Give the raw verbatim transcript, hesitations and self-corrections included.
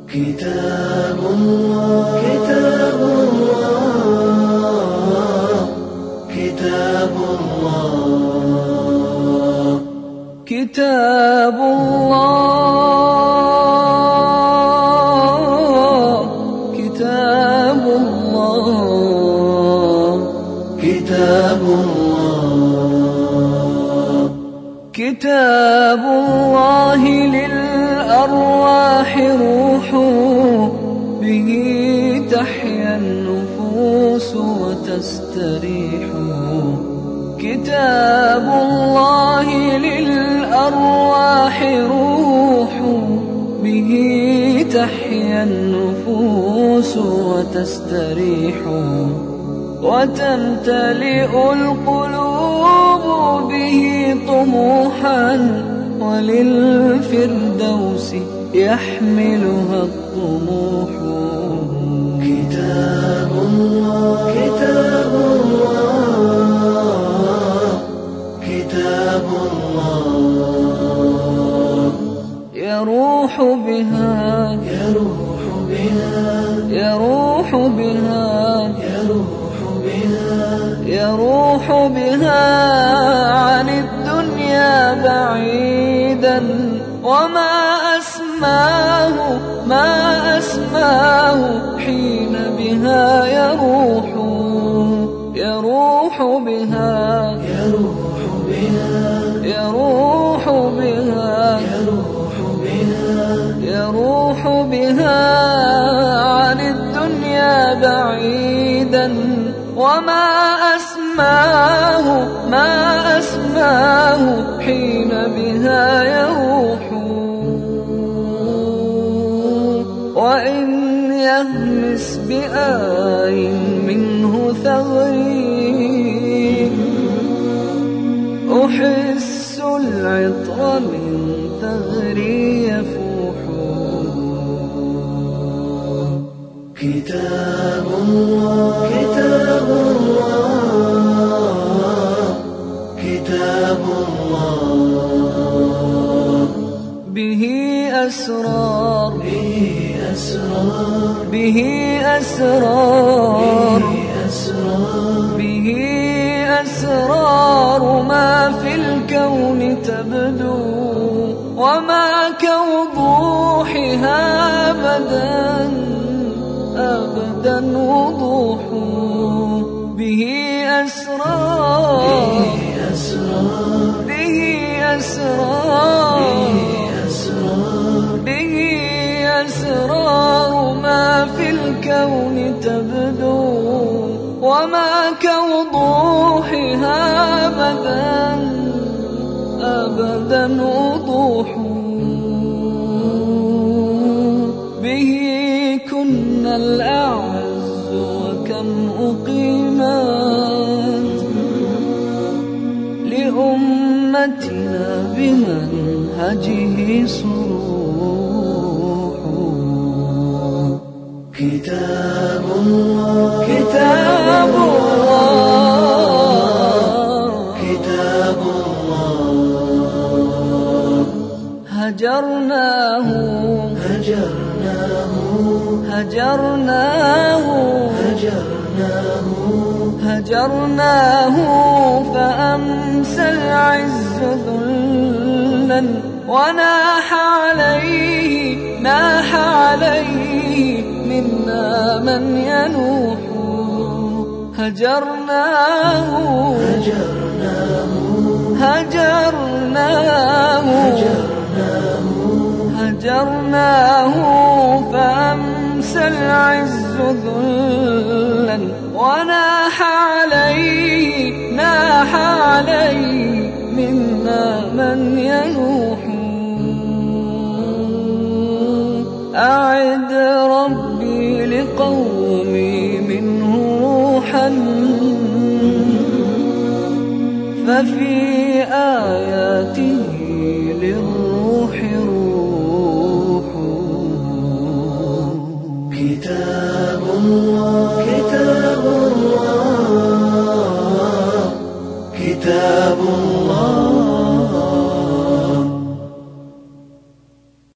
كتاب الله كتاب الله كتاب الله كتاب الله كتاب الله كتاب الله كتاب الله للأرواح روح به تحيا النفوس وتستريح كتاب الله للأرواح روح به تحيا النفوس وتستريح وتمتلئ القلوب به طموحا وللفردوس يحملها الطموح كتاب الله كتاب الله كتاب الله يروح بها يروح بها يروح بها يروح بها يروح بها عن الدنيا بعيدا وما أسماه ما أسماه حين بها يروح يروح بها يروح بها يروح بها يروح بها يروح بها عن الدنيا بعيدا وما أسماه ما أسماه حين بها يروح وإن يهمس بآي منه ثغري أحس العطر من ثغري يفوح كتاب الله كتاب الله كتاب الله به أسرار به أسرار به أسرار به أسرار ما في الكون تبدو وما كوضوحها أبدا أبدا وضوح به أسرار به أسرار به أسرار ما في الكون تبدو وما كوضوحها أبدا أبدا وضوح به كنا الأعز وكم أقيمت لأمتنا بمنهجه صروح كتاب الله كتاب الله كتاب الله هجرناه هجرناه هجرناه هجرناه هجرناه فأمسى العز ذلا وناح عليه ناح عليه منا من ينوح هجرناه هجرناه هجرناه هجرناه فأمسى العز ذلا وناح عليه ناح عليه منا من ينوح أعد ربي لقومي منه روحا ففي